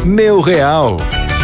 Meu Real.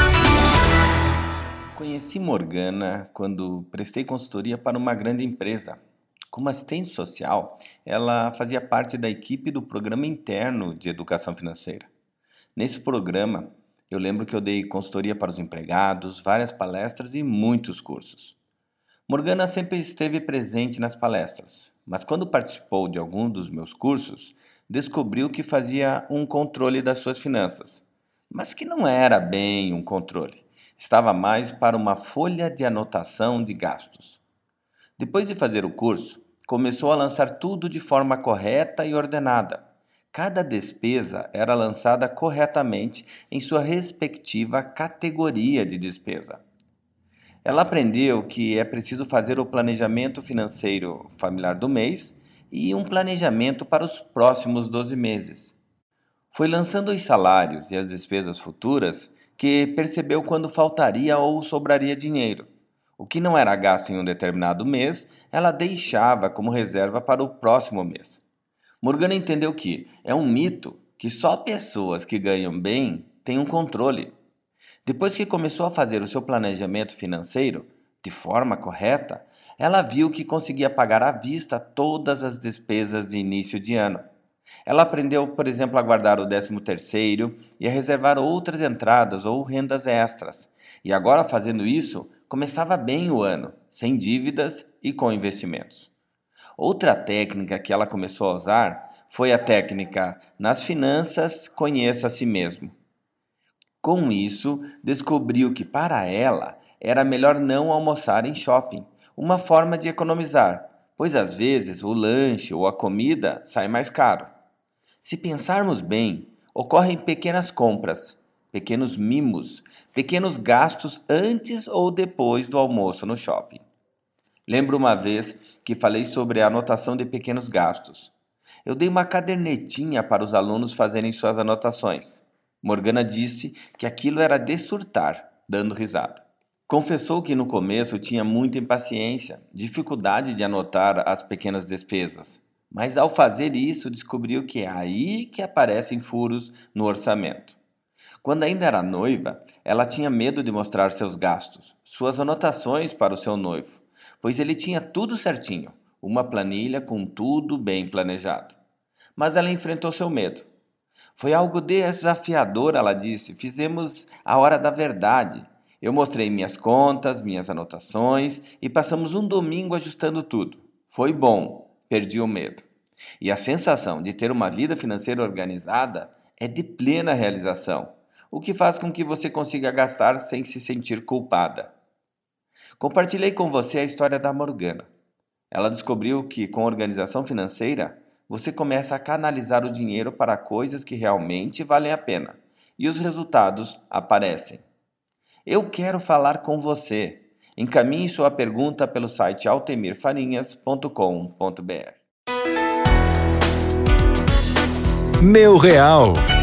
Conheci Morgana quando prestei consultoria para uma grande empresa. Como assistente social, ela fazia parte da equipe do programa interno de educação financeira. Nesse programa, eu lembro que eu dei consultoria para os empregados, várias palestras e muitos cursos. Morgana sempre esteve presente nas palestras, mas quando participou de algum dos meus cursos, descobriu que fazia um controle das suas finanças, mas que não era bem um controle. Estava mais para uma folha de anotação de gastos. Depois de fazer o curso, começou a lançar tudo de forma correta e ordenada. Cada despesa era lançada corretamente em sua respectiva categoria de despesa. Ela aprendeu que é preciso fazer o planejamento financeiro familiar do mês e um planejamento para os próximos 12 meses. Foi lançando os salários e as despesas futuras que percebeu quando faltaria ou sobraria dinheiro. O que não era gasto em um determinado mês, ela deixava como reserva para o próximo mês. Morgana entendeu que é um mito que só pessoas que ganham bem têm um controle. Depois que começou a fazer o seu planejamento financeiro de forma correta, ela viu que conseguia pagar à vista todas as despesas de início de ano. Ela aprendeu, por exemplo, a guardar o 13º e a reservar outras entradas ou rendas extras. E agora, fazendo isso, começava bem o ano, sem dívidas e com investimentos. Outra técnica que ela começou a usar foi a técnica nas finanças, conheça a si mesmo. Com isso, descobriu que para ela era melhor não almoçar em shopping, uma forma de economizar, pois às vezes o lanche ou a comida sai mais caro. Se pensarmos bem, ocorrem pequenas compras, pequenos mimos, pequenos gastos antes ou depois do almoço no shopping. Lembro uma vez que falei sobre a anotação de pequenos gastos. Eu dei uma cadernetinha para os alunos fazerem suas anotações. Morgana disse que aquilo era de surtar, dando risada. Confessou que no começo tinha muita impaciência, dificuldade de anotar as pequenas despesas. Mas ao fazer isso, descobriu que é aí que aparecem furos no orçamento. Quando ainda era noiva, ela tinha medo de mostrar seus gastos, suas anotações para o seu noivo, pois ele tinha tudo certinho, uma planilha com tudo bem planejado. Mas ela enfrentou seu medo. Foi algo desafiador, ela disse. Fizemos a hora da verdade. Eu mostrei minhas contas, minhas anotações e passamos um domingo ajustando tudo. Foi bom, perdi o medo. E a sensação de ter uma vida financeira organizada é de plena realização, o que faz com que você consiga gastar sem se sentir culpada. Compartilhei com você a história da Morgana. Ela descobriu que com organização financeira, você começa a canalizar o dinheiro para coisas que realmente valem a pena, e os resultados aparecem. Eu quero falar com você. Encaminhe sua pergunta pelo site altemirfarinhas.com.br. Meu Real.